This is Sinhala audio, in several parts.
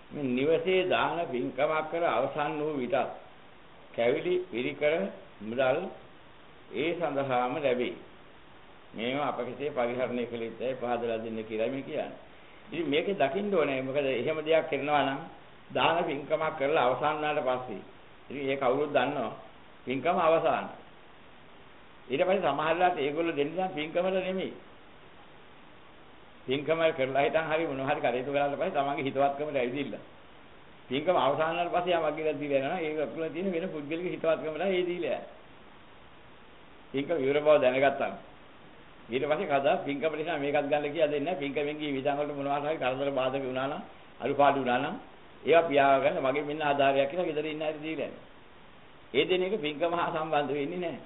මේ නිවසේ දාන පින්කමක් කර අවසන් වූ විට කැවිලි පිරිකර මුදල් ඒ සඳහාම ලැබේ. මේවා අප කෙසේ පරිහරණය කළ යුතුයි පහදලා දෙන්න කියලා මේ කියන්නේ. ඉතින් මේකේ දකින්න ඕනේ මොකද එහෙම දෙයක් කරනවා නම් දාන පින්කමක් කරලා අවසන් වුණාට පස්සේ ඉතින් ඒක කවුරුත් දන්නවා පින්කම අවසන්. ඊට පස්සේ සමහරලාට ඒගොල්ලෝ දෙන්නේ පින්කමල නෙමෙයි. පින්කම කරලා හිටන් හරි මොනවා හරි කටයුතු කරලා පස්සේ තමන්ගේ හිතවත්කමට ඇවිදින්න. පින්කම අවසන් වුණාට පස්සේ යමක් කියලා දීලා යනවා. ඒක අපුල තියෙන වෙන පුද්ගලික හිතවත්කමට ඒ දීලා යනවා. පින්කම ඉවර බව දැනගත්තා. ඊට පස්සේ කදා පින්කම නිසා මේකත් ගන්න කියලා දෙන්නේ නැහැ. පින්කමෙන් ගිය විධාන වලට මොනවා හරි කරදර බාධක වුණා නම් අනුපාඩු වුණා නම් ඒවා පියාව ගන්න මගේ මෙන්න ආධාරයක් කියලා ගෙදර ඉන්න අය දීලා යනවා. ඒ දෙන එක පින්කම හා සම්බන්ධ වෙන්නේ නැහැ.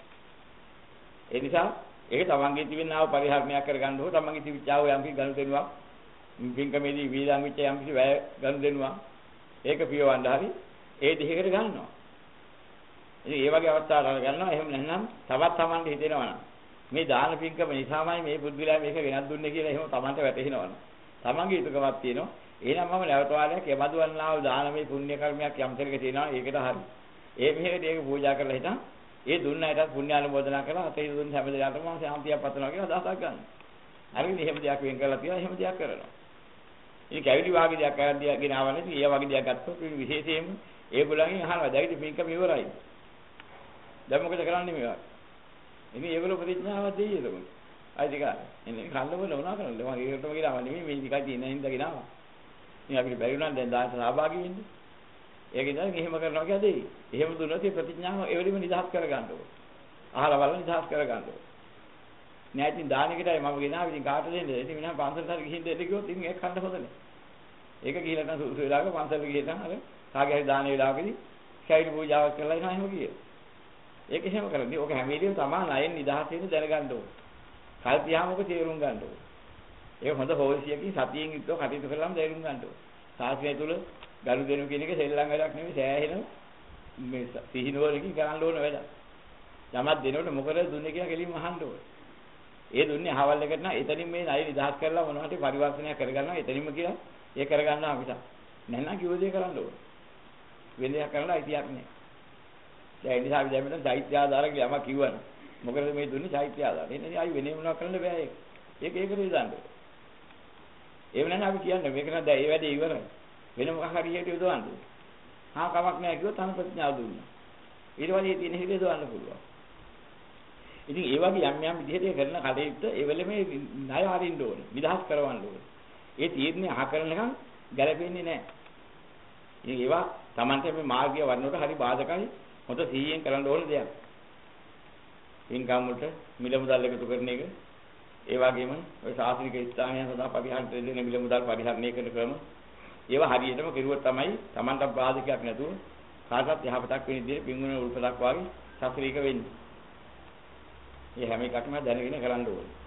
ඒ නිසා ඒක තමන්ගේ තිබෙනාව පරිහරණයක් කරගන්න ඕන තමන්ගේ තිබිච්චාව යම් කිසි ගනුදෙනුවක් පින්කමේදී වීදම් වෙච්ච යම් කිසි වැය ගනුදෙනුවක් ඒක පියවන්න හරි ඒ දෙහිකට ගන්නවා. ඉතින් ඒ වගේ අවස්ථාවල් ගන්නවා. එහෙම නැත්නම් තවත් තමන්ට හිතෙනවා මේ දාන පින්කම නිසාමයි මේ බුද්ධිලා මේක වෙනත් දුන්නේ කියලා එහෙම තමන්ට වැටහෙනවා. තමන්ගේ යුතුයකමක් තියෙනවා. එහෙනම් මම නැවත වාරයක් යමදුවන්නා වූ දානමය පුණ්‍ය කර්මයක් යම් තැනක තියෙනවා. ඒකට හරි. ඒ මෙහෙට ඒක පූජා කරලා හිටන් ඒ දුන්න අයටත් පුණ්‍ය අනුමෝදනා කරලා අතේ දුන්න හැම දෙයකටම මම සාන්තියක් පතනවා කියලා අදහසක් ගන්න. හරිද? එහෙම දෙයක් වෙන් කරලා තියලා එහෙම දෙයක් කරනවා. ඉතින් කැවිලි වාගේ දෙයක් කරලා ගෙනාවනේ ඉතින් ඒ වගේ දෙයක් ගත්තොත් විශේෂයෙන්ම ඒගොල්ලන්ගෙන් අහනවා දැයිද පින්කම ඉවරයි. දැන් මොකද කරන්නේ මේවා? ඉතින් ඒගොල්ලෝ ප්‍රතිඥාවක් දෙයි එතකොට. අයිතික එන්නේ කල්ලවල වුණා කරන්නේ. මම ඒකටම ගියාම නෙමෙයි මේ ටිකයි තියෙන හින්දා ගෙනාවා. ඉතින් අපිට බැරි වුණා දැන් දායක සහභාගී වෙන්න. ඒකෙන් දැන් එහෙම කරනවා කියලා දෙයි. එහෙම දුන්නොත් ඒ ප්‍රතිඥාව එවෙලිම නිදහස් කරගන්න ඕන. අහලා බලලා නිදහස් කරගන්න ඕන. නෑ ඉතින් දානෙකටයි මම ගෙනාවේ ඉතින් කාටද දෙන්නේ? ඉතින් මම පන්සලට හරි ගිහින් දෙන්න කිව්වොත් ඉතින් ඒක කන්න හොඳ නෑ. ඒක ගිහිල්ලා නම් සුසු වෙලාවක පන්සලට ගිහින් නම් අර කාගේ හරි දාන වෙලාවකදී කැවිලි පූජාවක් කරලා එනවා එහෙම කියනවා. ඒක එහෙම කරන්නේ. ඕක හැම වෙලේම තමා ණයෙන් නිදහස් වෙන්න දැනගන්න ඕන. කල්පියාම ඔක තේරුම් ගන්න ඕන. ඒක හොඳ හොල්සියකින් සතියෙන් යුක්තව කටයුතු කළාම තේරුම් ගන්න ඕන. සාසනය තුල ගනුදෙනු කියන එක සෙල්ලම් වැඩක් නෙමෙයි සෑහෙන මේ සිහිනුවරකින් කරන්න ඕන වැඩක්. යමක් දෙනකොට මොකද දුන්නේ කියලා කෙලින්ම අහන්න ඕන. ඒ දුන්නේ අහවල් එකට නම් එතනින් මේ ණය නිදහස් කරලා මොනවද පරිවර්තනයක් කරගන්නවා එතනින්ම කියලා ඒ කරගන්නවා මිසක් නැත්නම් කිව්ව දේ කරන්න ඕන. වෙලයක් කරලා අයිතියක් නෑ. දැන් ඒ නිසා අපි දැන් මෙතන චෛත්‍ය ආධාර කියලා යමක් කිව්වනේ. මොකද මේ දුන්නේ චෛත්‍ය ආධාර. එන්නේ ආයි වෙනේ මොනවක් කරන්න බෑ ඒක. ඒක ඒකට දාන්න ඕන. ඒ වෙනනම් අපි කියන්නේ මේක නේද ඒ වැඩේ ඉවරයි. වෙන මොකක් හරි හේතු යොදවන්න. හා කමක් නැහැ කිව්වොත් අන ප්‍රතිඥාව දුන්නා. ඊට පස්සේ තියෙන හිතේ යොදවන්න පුළුවන්. ඉතින් ඒ වගේ යම් යම් විදිහට කරන කටයුත්ත ඒ වෙලෙම ණය අරින්න ඕනේ. නිදහස් කරවන්න ඕනේ. ඒ තීරණය අහ කරන එකන් ගැලපෙන්නේ නැහැ. ඉතින් ඒවා Tamante මේ මාර්ගය වඩනකොට හරි බාධකයි. හොඳ සීයෙන් කරන්න ඕන දෙයක්. පින්කම් වලට මිල මුදල් එකතු කරන එක ඒ වගේම ඔය සාසනික ස්ථානයන් සඳහා පරිහරණය දෙන මිල මුදල් පරිහරණය කරන ක්‍රම ඒවා හරියටම කෙරුවොත් තමයි Tamanta බාධකයක් නැතුව කාටවත් යහපතක් වෙන විදිහට පින්ගුණ උල්පතක් වාගේ සාසනික වෙන්නේ. මේ හැම එකක්ම දැනගෙන කරන්න ඕනේ.